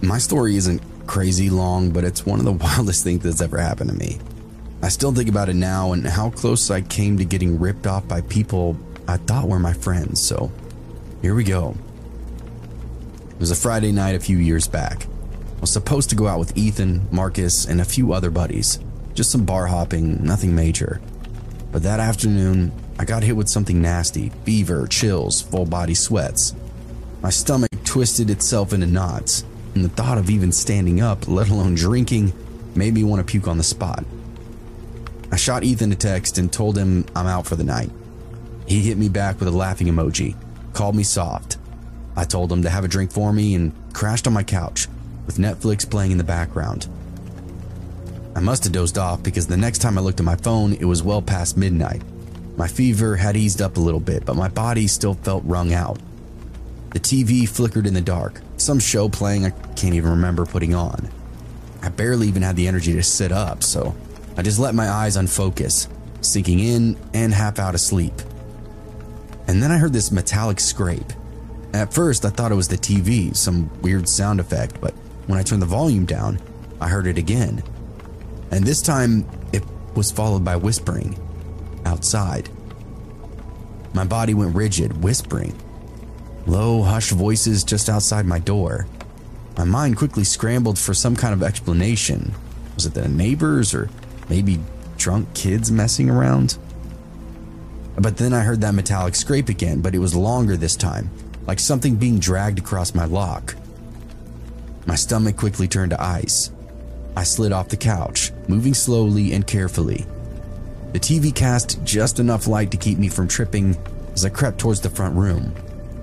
My story isn't crazy long, but it's one of the wildest things that's ever happened to me. I still think about it now and how close I came to getting ripped off by people I thought were my friends, so here we go. It was a Friday night a few years back. I was supposed to go out with Ethan, Marcus, and a few other buddies. Just some bar hopping, nothing major. But that afternoon, I got hit with something nasty, fever, chills, full body sweats. My stomach twisted itself into knots, and the thought of even standing up, let alone drinking, made me want to puke on the spot. I shot Ethan a text and told him I'm out for the night. He hit me back with a laughing emoji, called me soft. I told him to have a drink for me and crashed on my couch, with Netflix playing in the background. I must have dozed off because the next time I looked at my phone, it was well past midnight. My fever had eased up a little bit, but my body still felt wrung out. The TV flickered in the dark, some show playing I can't even remember putting on. I barely even had the energy to sit up, so I just let my eyes unfocus, sinking in and half out of sleep. And then I heard this metallic scrape. At first, I thought it was the TV, some weird sound effect, but when I turned the volume down, I heard it again. And this time, it was followed by whispering outside. My body went rigid, whispering. Low, hushed voices just outside my door. My mind quickly scrambled for some kind of explanation. Was it the neighbors or maybe drunk kids messing around? But then I heard that metallic scrape again, but it was longer this time, like something being dragged across my lock. My stomach quickly turned to ice. I slid off the couch, moving slowly and carefully. The TV cast just enough light to keep me from tripping as I crept towards the front room.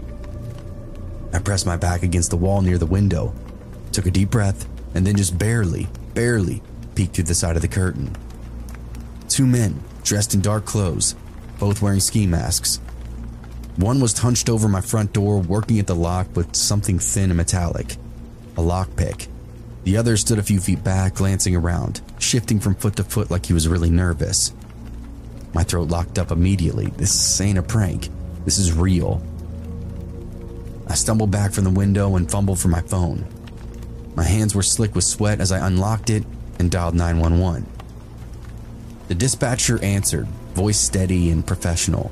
I pressed my back against the wall near the window, took a deep breath, and then just barely peeked through the side of the curtain. Two men, dressed in dark clothes, both wearing ski masks. One was hunched over my front door, working at the lock with something thin and metallic, a lockpick. The other stood a few feet back, glancing around, shifting from foot to foot like he was really nervous. My throat locked up immediately. This ain't a prank. This is real. I stumbled back from the window and fumbled for my phone. My hands were slick with sweat as I unlocked it and dialed 911. The dispatcher answered, voice steady and professional.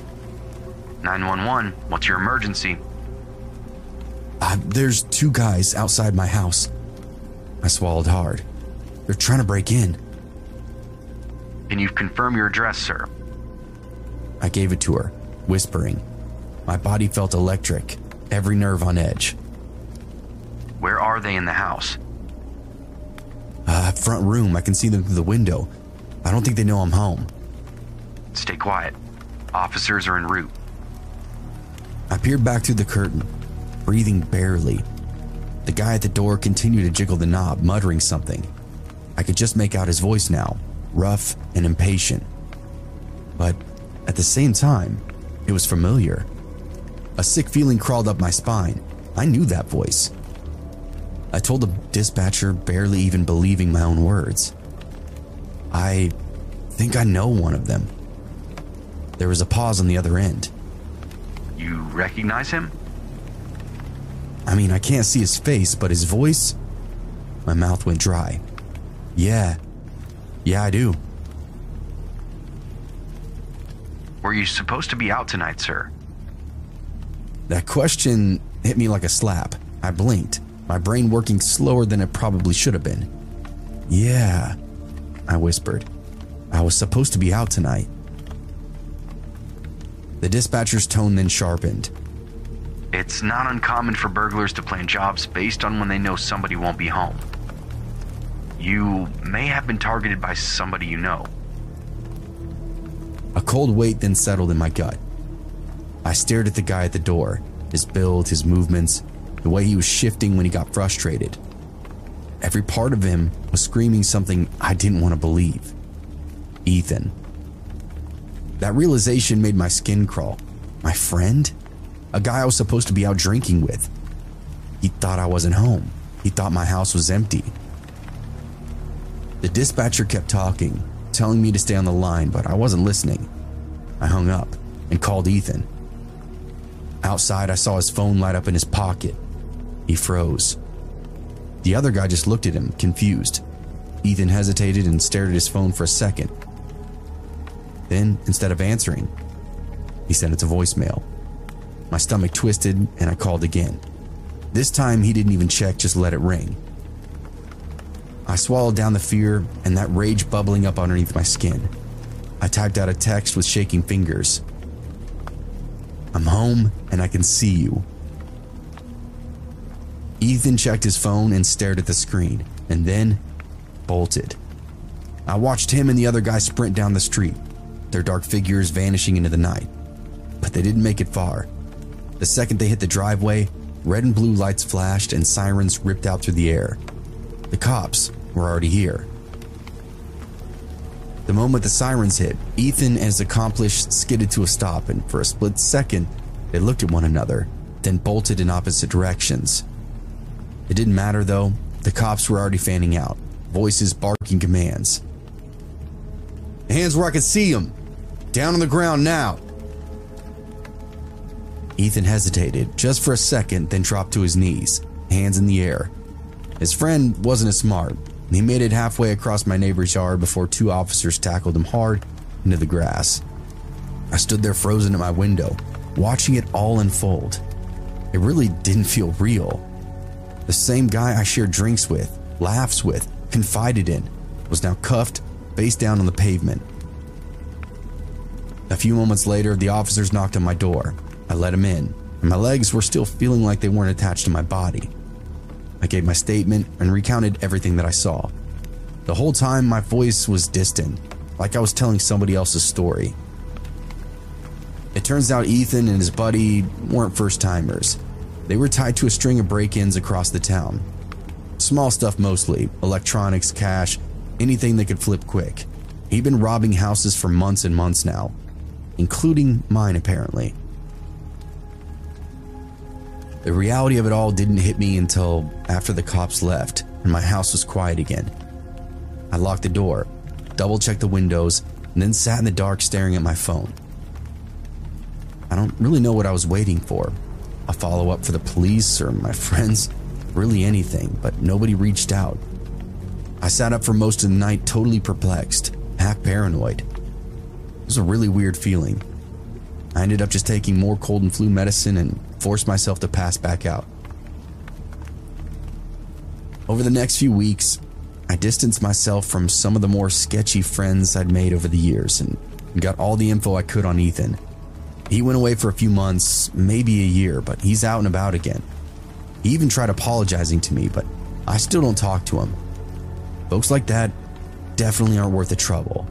911, what's your emergency? There's two guys outside my house. I swallowed hard. They're trying to break in. Can you confirm your address, sir? I gave it to her, whispering. My body felt electric, every nerve on edge. Where are they in the house? Front room. I can see them through the window. I don't think they know I'm home. Stay quiet. Officers are en route. I peered back through the curtain, breathing barely. The guy at the door continued to jiggle the knob, muttering something. I could just make out his voice now, rough and impatient. But at the same time, it was familiar. A sick feeling crawled up my spine. I knew that voice. I told the dispatcher, barely even believing my own words. I think I know one of them. There was a pause on the other end. You recognize him? I mean, I can't see his face, but his voice? My mouth went dry. Yeah, I do. Were you supposed to be out tonight, sir? That question hit me like a slap. I blinked, my brain working slower than it probably should have been. Yeah, I whispered. I was supposed to be out tonight. The dispatcher's tone then sharpened. It's not uncommon for burglars to plan jobs based on when they know somebody won't be home. You may have been targeted by somebody you know. A cold weight then settled in my gut. I stared at the guy at the door, his build, his movements, the way he was shifting when he got frustrated. Every part of him was screaming something I didn't want to believe. Ethan. That realization made my skin crawl. My friend? A guy I was supposed to be out drinking with. He thought I wasn't home. He thought my house was empty. The dispatcher kept talking, telling me to stay on the line, but I wasn't listening. I hung up and called Ethan. Outside, I saw his phone light up in his pocket. He froze. The other guy just looked at him, confused. Ethan hesitated and stared at his phone for a second. Then, instead of answering, he sent it to voicemail. My stomach twisted and I called again. This time he didn't even check, just let it ring. I swallowed down the fear and that rage bubbling up underneath my skin. I typed out a text with shaking fingers. I'm home and I can see you. Ethan checked his phone and stared at the screen, and then bolted. I watched him and the other guy sprint down the street, their dark figures vanishing into the night. But they didn't make it far. The second they hit the driveway, red and blue lights flashed and sirens ripped out through the air. The cops were already here. The moment the sirens hit, Ethan and his accomplice skidded to a stop, and for a split second, they looked at one another, then bolted in opposite directions. It didn't matter though, the cops were already fanning out, voices barking commands. Hands where I can see them! Down on the ground now! Ethan hesitated just for a second, then dropped to his knees, hands in the air. His friend wasn't as smart. He made it halfway across my neighbor's yard before two officers tackled him hard into the grass. I stood there frozen at my window, watching it all unfold. It really didn't feel real. The same guy I shared drinks with, laughs with, confided in, was now cuffed, face down on the pavement. A few moments later, the officers knocked on my door. I let him in, and my legs were still feeling like they weren't attached to my body. I gave my statement and recounted everything that I saw. The whole time, my voice was distant, like I was telling somebody else's story. It turns out Ethan and his buddy weren't first-timers. They were tied to a string of break-ins across the town. Small stuff mostly, electronics, cash, anything that could flip quick. He'd been robbing houses for months and months now, including mine apparently. The reality of it all didn't hit me until after the cops left and my house was quiet again. I locked the door, double-checked the windows, and then sat in the dark staring at my phone. I don't really know what I was waiting for. A follow-up for the police or my friends, really anything, but nobody reached out. I sat up for most of the night totally perplexed, half paranoid. It was a really weird feeling. I ended up just taking more cold and flu medicine and forced myself to pass back out. Over the next few weeks, I distanced myself from some of the more sketchy friends I'd made over the years and got all the info I could on Ethan. He went away for a few months, maybe a year, but he's out and about again. He even tried apologizing to me, but I still don't talk to him. Folks like that definitely aren't worth the trouble.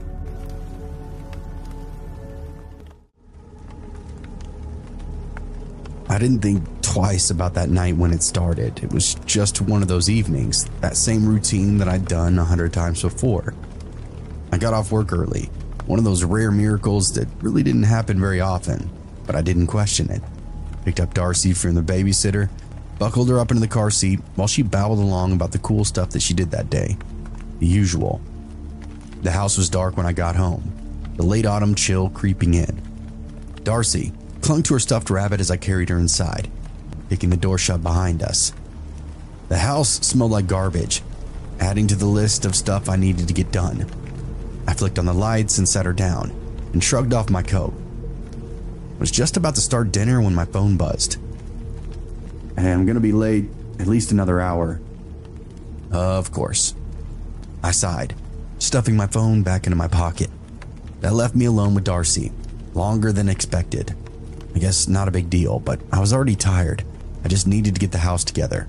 I didn't think twice about that night when it started. It was just one of those evenings, that same routine that I'd done 100 times before. I got off work early, one of those rare miracles that really didn't happen very often, but I didn't question it. Picked up Darcy from the babysitter, buckled her up into the car seat while she babbled along about the cool stuff that she did that day. The usual. The house was dark when I got home, the late autumn chill creeping in. Darcy clung to her stuffed rabbit as I carried her inside, kicking the door shut behind us. The house smelled like garbage, adding to the list of stuff I needed to get done. I flicked on the lights and sat her down, and shrugged off my coat. I was just about to start dinner when my phone buzzed. Hey, I'm gonna be late, at least another hour. Of course. I sighed, stuffing my phone back into my pocket. That left me alone with Darcy, longer than expected. I guess not a big deal, but I was already tired. I just needed to get the house together.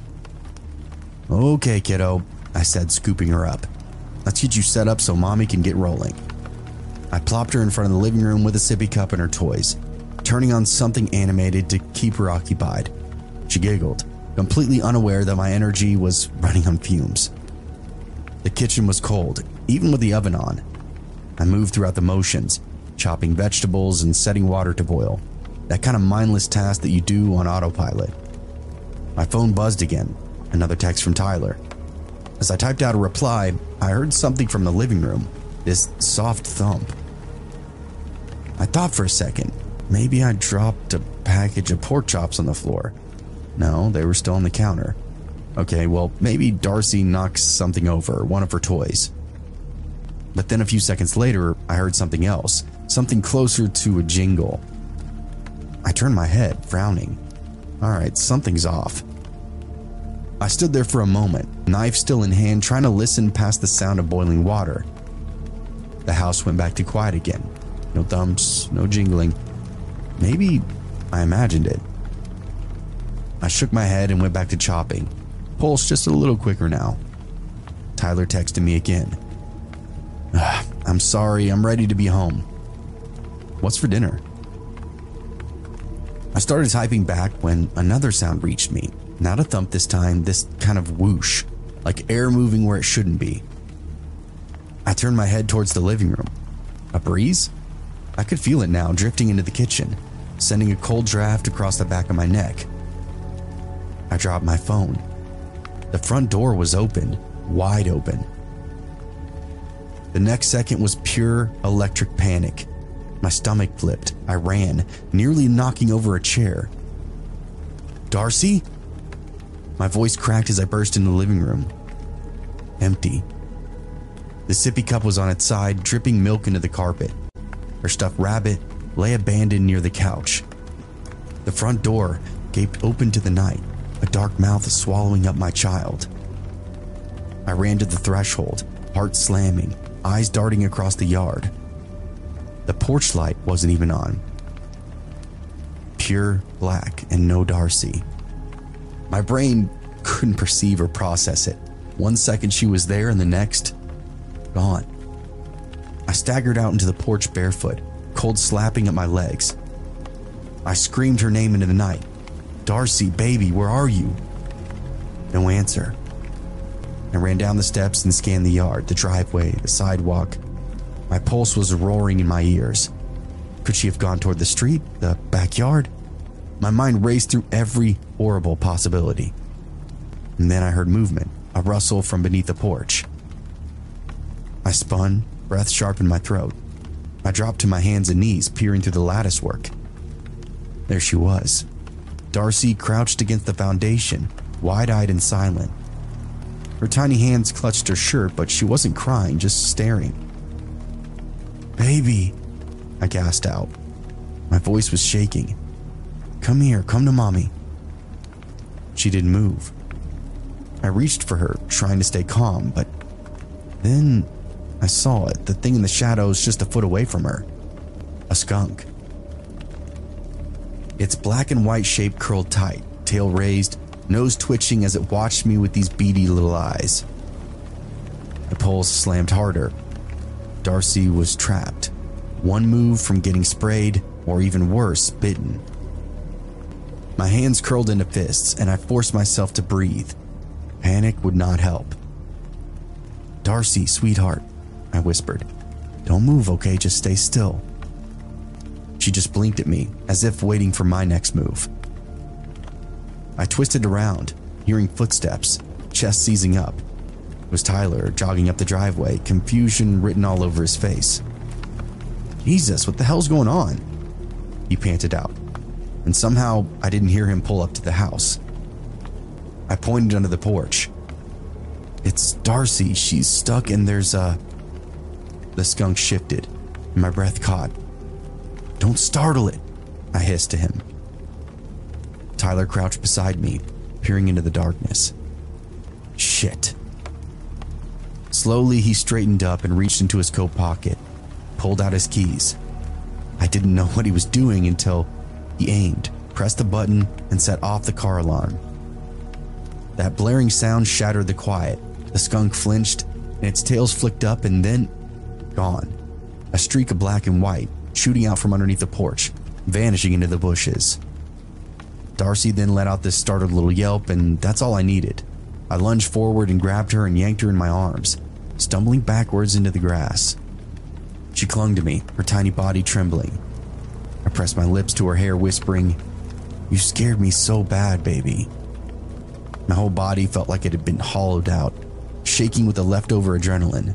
Okay, kiddo, I said, scooping her up. Let's get you set up so mommy can get rolling. I plopped her in front of the living room with a sippy cup and her toys, turning on something animated to keep her occupied. She giggled, completely unaware that my energy was running on fumes. The kitchen was cold, even with the oven on. I moved throughout the motions, chopping vegetables and setting water to boil, that kind of mindless task that you do on autopilot. My phone buzzed again, another text from Tyler. As I typed out a reply, I heard something from the living room, this soft thump. I thought for a second, maybe I dropped a package of pork chops on the floor. No, they were still on the counter. Okay, well, maybe Darcy knocks something over, one of her toys. But then a few seconds later, I heard something else, something closer to a jingle. I turned my head, frowning. All right, something's off. I stood there for a moment, knife still in hand, trying to listen past the sound of boiling water. The house went back to quiet again. No thumps, no jingling. Maybe I imagined it. I shook my head and went back to chopping. Pulse just a little quicker now. Tyler texted me again. I'm sorry, I'm ready to be home. What's for dinner? I started typing back when another sound reached me. Not a thump this time, this kind of whoosh, like air moving where it shouldn't be. I turned my head towards the living room. A breeze? I could feel it now, drifting into the kitchen, sending a cold draft across the back of my neck. I dropped my phone. The front door was open, wide open. The next second was pure electric panic. My stomach flipped. I ran, nearly knocking over a chair. Darcy? My voice cracked as I burst into the living room. Empty. The sippy cup was on its side, dripping milk into the carpet. Her stuffed rabbit lay abandoned near the couch. The front door gaped open to the night, a dark mouth swallowing up my child. I ran to the threshold, heart slamming, eyes darting across the yard. The porch light wasn't even on. Pure black and no Darcy. My brain couldn't perceive or process it. 1 second she was there and the next, gone. I staggered out into the porch barefoot, cold slapping at my legs. I screamed her name into the night. Darcy, baby, where are you? No answer. I ran down the steps and scanned the yard, the driveway, the sidewalk. My pulse was roaring in my ears. Could she have gone toward the street, the backyard? My mind raced through every horrible possibility. And then I heard movement, a rustle from beneath the porch. I spun, breath sharp in my throat. I dropped to my hands and knees, peering through the lattice work. There she was. Darcy crouched against the foundation, wide-eyed and silent. Her tiny hands clutched her shirt, but she wasn't crying, just staring. Baby, I gasped out. My voice was shaking. Come here, come to mommy. She didn't move. I reached for her, trying to stay calm, but then I saw it, the thing in the shadows just a foot away from her. A skunk. Its black and white shape curled tight, tail raised, nose twitching as it watched me with these beady little eyes. The pulse slammed harder. Darcy was trapped. One move from getting sprayed, or even worse, bitten. My hands curled into fists, and I forced myself to breathe. Panic would not help. Darcy, sweetheart, I whispered. Don't move, okay? Just stay still. She just blinked at me, as if waiting for my next move. I twisted around, hearing footsteps, chest seizing up. It was Tyler jogging up the driveway, confusion written all over his face. Jesus, what the hell's going on? He panted out, and somehow I didn't hear him pull up to the house. I pointed under the porch. It's Darcy, she's stuck and there's a... The skunk shifted, and my breath caught. Don't startle it, I hissed to him. Tyler crouched beside me, peering into the darkness. Shit. Slowly, he straightened up and reached into his coat pocket, pulled out his keys. I didn't know what he was doing until he aimed, pressed the button, and set off the car alarm. That blaring sound shattered the quiet. The skunk flinched, and its tails flicked up and then gone. A streak of black and white shooting out from underneath the porch, vanishing into the bushes. Darcy then let out this startled little yelp, and that's all I needed. I lunged forward and grabbed her and yanked her in my arms, stumbling backwards into the grass. She clung to me, her tiny body trembling. I pressed my lips to her hair, whispering, You scared me so bad, baby. My whole body felt like it had been hollowed out, shaking with the leftover adrenaline.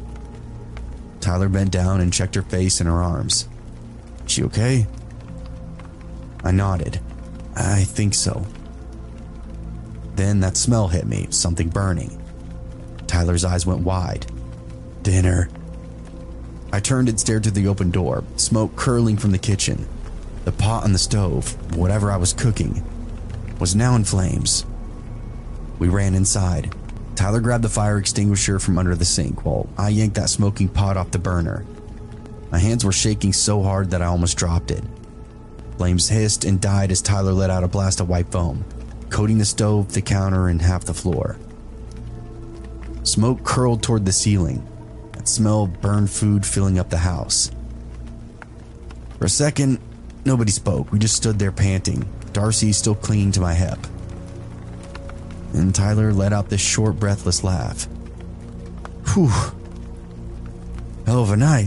Tyler bent down and checked her face and her arms. She okay? I nodded. I think so. Then that smell hit me, something burning. Tyler's eyes went wide. Dinner. I turned and stared through the open door, smoke curling from the kitchen. The pot on the stove, whatever I was cooking, was now in flames. We ran inside. Tyler grabbed the fire extinguisher from under the sink while I yanked that smoking pot off the burner. My hands were shaking so hard that I almost dropped it. Flames hissed and died as Tyler let out a blast of white foam, coating the stove, the counter, and half the floor. Smoke curled toward the ceiling. That smell of burned food filling up the house. For a second, nobody spoke. We just stood there panting, Darcy still clinging to my hip. And Tyler let out this short, breathless laugh. Whew. Hell of a night.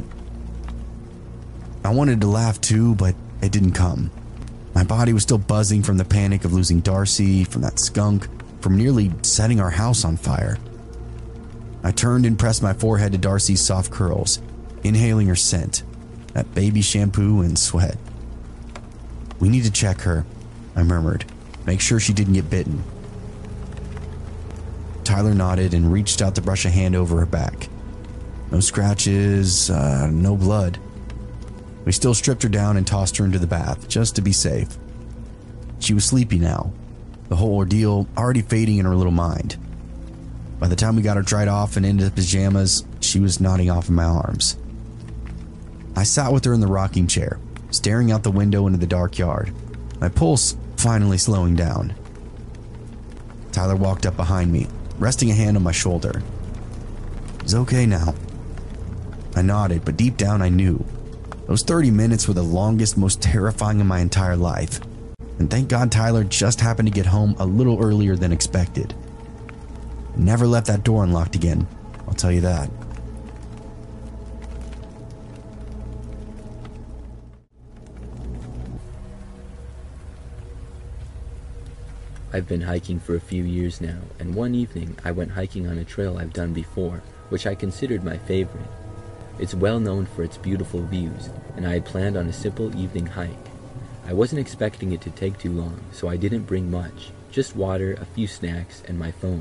I wanted to laugh too, but it didn't come. My body was still buzzing from the panic of losing Darcy, from that skunk, from nearly setting our house on fire. I turned and pressed my forehead to Darcy's soft curls, inhaling her scent, that baby shampoo and sweat. We need to check her, I murmured. Make sure she didn't get bitten. Tyler nodded and reached out to brush a hand over her back. No scratches, no blood. We still stripped her down and tossed her into the bath, just to be safe. She was sleepy now, the whole ordeal already fading in her little mind. By the time we got her dried off and into pajamas, she was nodding off in my arms. I sat with her in the rocking chair, staring out the window into the dark yard, my pulse finally slowing down. Tyler walked up behind me, resting a hand on my shoulder. It's okay now. I nodded, but deep down I knew. Those 30 minutes were the longest, most terrifying of my entire life. And thank God Tyler just happened to get home a little earlier than expected. Never left that door unlocked again, I'll tell you that. I've been hiking for a few years now, and one evening I went hiking on a trail I've done before, which I considered my favorite. It's well known for its beautiful views, and I had planned on a simple evening hike. I wasn't expecting it to take too long, so I didn't bring much, just water, a few snacks, and my phone.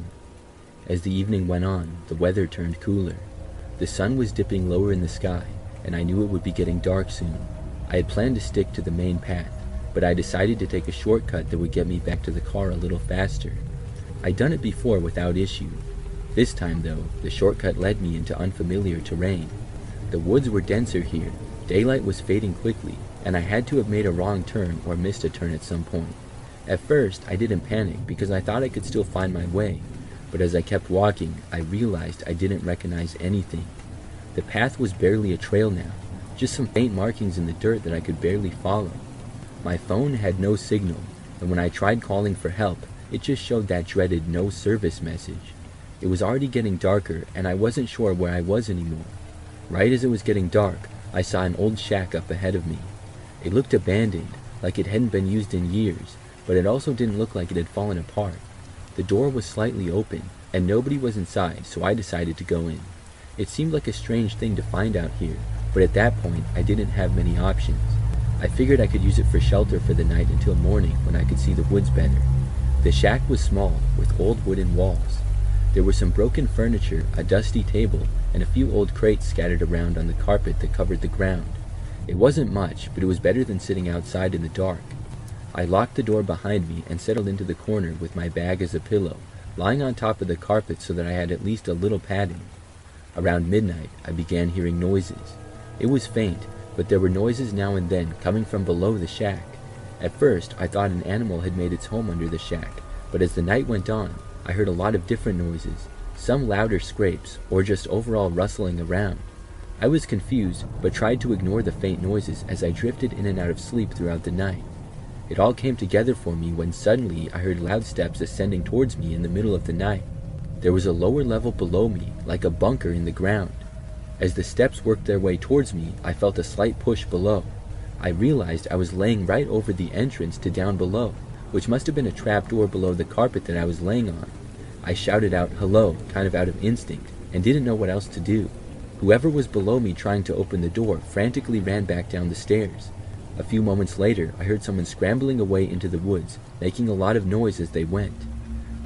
As the evening went on, the weather turned cooler. The sun was dipping lower in the sky, and I knew it would be getting dark soon. I had planned to stick to the main path, but I decided to take a shortcut that would get me back to the car a little faster. I'd done it before without issue. This time, though, the shortcut led me into unfamiliar terrain. The woods were denser here, daylight was fading quickly, and I had to have made a wrong turn or missed a turn at some point. At first, I didn't panic because I thought I could still find my way, but as I kept walking, I realized I didn't recognize anything. The path was barely a trail now, just some faint markings in the dirt that I could barely follow. My phone had no signal, and when I tried calling for help, it just showed that dreaded no service message. It was already getting darker, and I wasn't sure where I was anymore. Right as it was getting dark, I saw an old shack up ahead of me. It looked abandoned, like it hadn't been used in years, but it also didn't look like it had fallen apart. The door was slightly open, and nobody was inside, so I decided to go in. It seemed like a strange thing to find out here, but at that point, I didn't have many options. I figured I could use it for shelter for the night until morning when I could see the woods better. The shack was small, with old wooden walls. There was some broken furniture, a dusty table, and a few old crates scattered around on the carpet that covered the ground. It wasn't much, but it was better than sitting outside in the dark. I locked the door behind me and settled into the corner with my bag as a pillow, lying on top of the carpet so that I had at least a little padding. Around midnight, I began hearing noises. It was faint, but there were noises now and then coming from below the shack. At first, I thought an animal had made its home under the shack, but as the night went on, I heard a lot of different noises, some louder scrapes, or just overall rustling around. I was confused, but tried to ignore the faint noises as I drifted in and out of sleep throughout the night. It all came together for me when suddenly I heard loud steps ascending towards me in the middle of the night. There was a lower level below me, like a bunker in the ground. As the steps worked their way towards me, I felt a slight push below. I realized I was laying right over the entrance to down below, which must have been a trap door below the carpet that I was laying on. I shouted out, "Hello," kind of out of instinct, and didn't know what else to do. Whoever was below me trying to open the door frantically ran back down the stairs. A few moments later, I heard someone scrambling away into the woods, making a lot of noise as they went.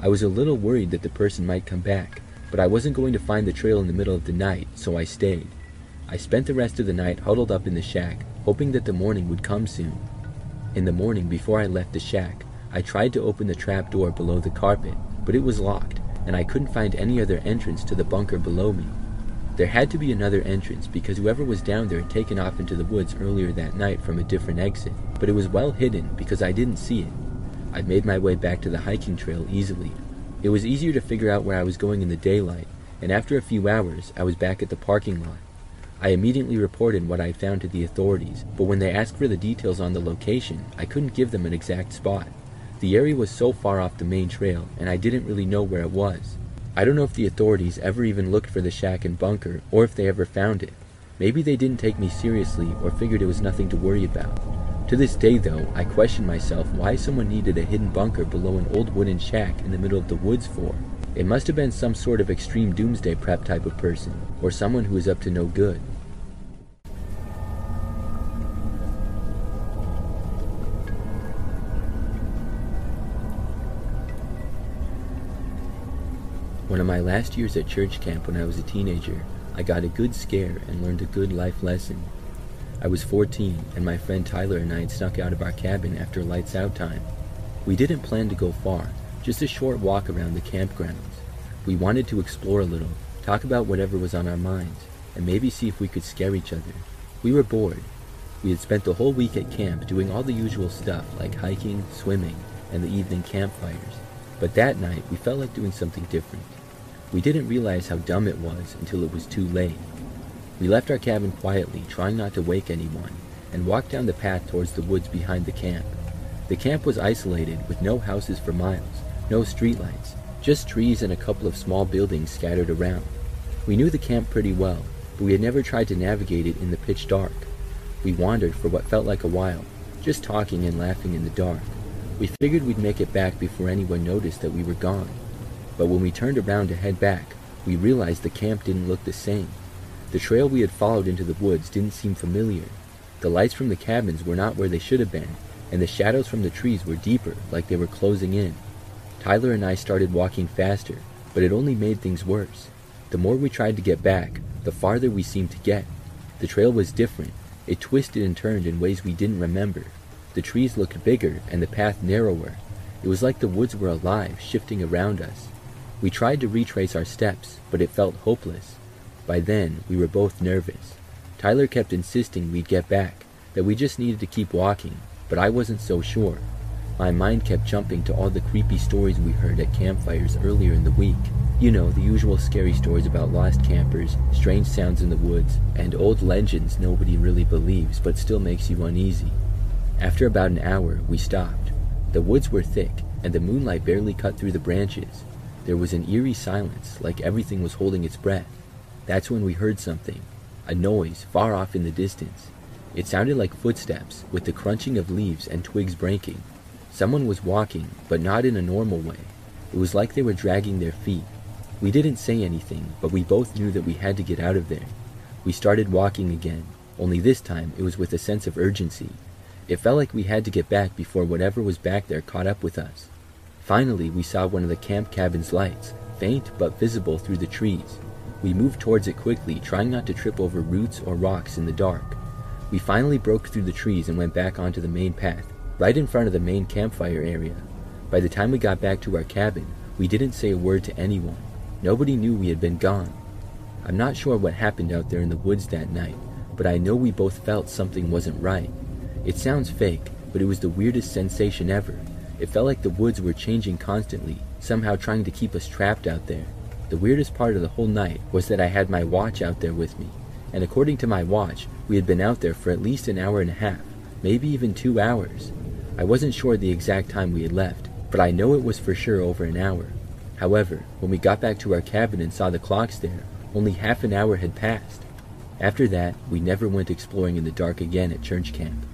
I was a little worried that the person might come back, but I wasn't going to find the trail in the middle of the night, so I stayed. I spent the rest of the night huddled up in the shack, hoping that the morning would come soon. In the morning, before I left the shack, I tried to open the trap door below the carpet, but it was locked, and I couldn't find any other entrance to the bunker below me. There had to be another entrance because whoever was down there had taken off into the woods earlier that night from a different exit, but it was well hidden because I didn't see it. I made my way back to the hiking trail easily. It was easier to figure out where I was going in the daylight, and after a few hours, I was back at the parking lot. I immediately reported what I had found to the authorities, but when they asked for the details on the location, I couldn't give them an exact spot. The area was so far off the main trail, and I didn't really know where it was. I don't know if the authorities ever even looked for the shack and bunker, or if they ever found it. Maybe they didn't take me seriously, or figured it was nothing to worry about. To this day, though, I question myself why someone needed a hidden bunker below an old wooden shack in the middle of the woods for. It must have been some sort of extreme doomsday prep type of person, or someone who was up to no good. One of my last years at church camp when I was a teenager, I got a good scare and learned a good life lesson. I was 14, and my friend Tyler and I had snuck out of our cabin after lights out time. We didn't plan to go far, just a short walk around the campgrounds. We wanted to explore a little, talk about whatever was on our minds, and maybe see if we could scare each other. We were bored. We had spent the whole week at camp doing all the usual stuff like hiking, swimming, and the evening campfires. But that night, we felt like doing something different. We didn't realize how dumb it was until it was too late. We left our cabin quietly, trying not to wake anyone, and walked down the path towards the woods behind the camp. The camp was isolated, with no houses for miles, no streetlights, just trees and a couple of small buildings scattered around. We knew the camp pretty well, but we had never tried to navigate it in the pitch dark. We wandered for what felt like a while, just talking and laughing in the dark. We figured we'd make it back before anyone noticed that we were gone. But when we turned around to head back, we realized the camp didn't look the same. The trail we had followed into the woods didn't seem familiar. The lights from the cabins were not where they should have been, and the shadows from the trees were deeper, like they were closing in. Tyler and I started walking faster, but it only made things worse. The more we tried to get back, the farther we seemed to get. The trail was different. It twisted and turned in ways we didn't remember. The trees looked bigger and the path narrower. It was like the woods were alive, shifting around us. We tried to retrace our steps, but it felt hopeless. By then, we were both nervous. Tyler kept insisting we'd get back, that we just needed to keep walking, but I wasn't so sure. My mind kept jumping to all the creepy stories we heard at campfires earlier in the week. You know, the usual scary stories about lost campers, strange sounds in the woods, and old legends nobody really believes but still makes you uneasy. After about an hour, we stopped. The woods were thick, and the moonlight barely cut through the branches. There was an eerie silence, like everything was holding its breath. That's when we heard something, a noise far off in the distance. It sounded like footsteps, with the crunching of leaves and twigs breaking. Someone was walking, but not in a normal way. It was like they were dragging their feet. We didn't say anything, but we both knew that we had to get out of there. We started walking again, only this time it was with a sense of urgency. It felt like we had to get back before whatever was back there caught up with us. Finally, we saw one of the camp cabin's lights, faint but visible through the trees. We moved towards it quickly, trying not to trip over roots or rocks in the dark. We finally broke through the trees and went back onto the main path, right in front of the main campfire area. By the time we got back to our cabin, we didn't say a word to anyone. Nobody knew we had been gone. I'm not sure what happened out there in the woods that night, but I know we both felt something wasn't right. It sounds fake, but it was the weirdest sensation ever. It felt like the woods were changing constantly, somehow trying to keep us trapped out there. The weirdest part of the whole night was that I had my watch out there with me, and according to my watch, we had been out there for at least an hour and a half, maybe even 2 hours. I wasn't sure the exact time we had left, but I know it was for sure over an hour. However, when we got back to our cabin and saw the clocks there, only half an hour had passed. After that, we never went exploring in the dark again at church camp.